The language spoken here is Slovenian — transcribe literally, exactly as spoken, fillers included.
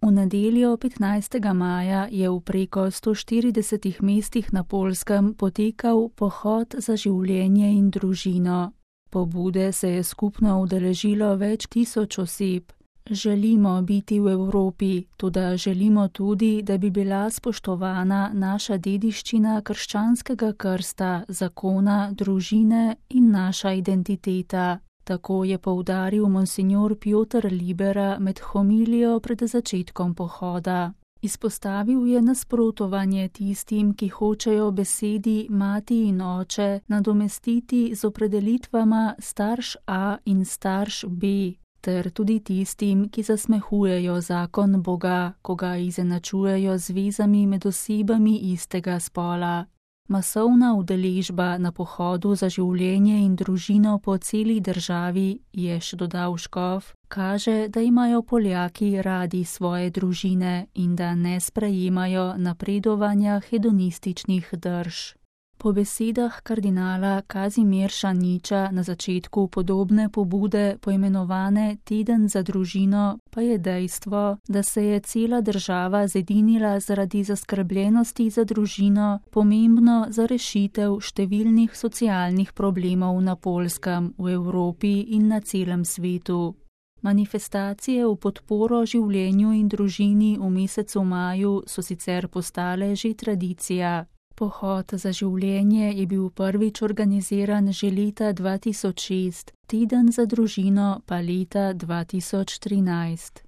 V nedeljo petnajstega maja je v preko sto štiridesetih mestih na Poljskem potekal pohod za življenje in družino. Pobude se je skupno udeležilo več tisoč oseb. Želimo biti v Evropi, toda želimo tudi, da bi bila spoštovana naša dediščina krščanskega krsta, zakona, družine in naša identiteta. Tako je poudaril monsinjor Pjotr Libera med homilijo pred začetkom pohoda. Izpostavil je nasprotovanje tistim, ki hočejo besedi mati in oče nadomestiti z opredelitvama starš A in starš B, ter tudi tistim, ki zasmehujejo zakon Boga, ko ga izenačujejo z vezami med osebami istega spola. Masovna udeležba na pohodu za življenje in družino po celi državi, je še dodal škof, kaže, da imajo Poljaki radi svoje družine in da ne sprejemajo napredovanja hedonističnih drž. Po besedah kardinala Kazimierza Niča na začetku podobne pobude poimenovane Teden za družino pa je dejstvo, da se je cela država zedinila zaradi zaskrbljenosti za družino, pomembno za rešitev številnih socialnih problemov na Poljskem, v Evropi in na celem svetu. Manifestacije v podporo življenju in družini v mesecu maju so sicer postale že tradicija. Pohod za življenje je bil prvič organiziran že leta dva tisoč šest, Teden za družino pa leta dva tisoč trinajst.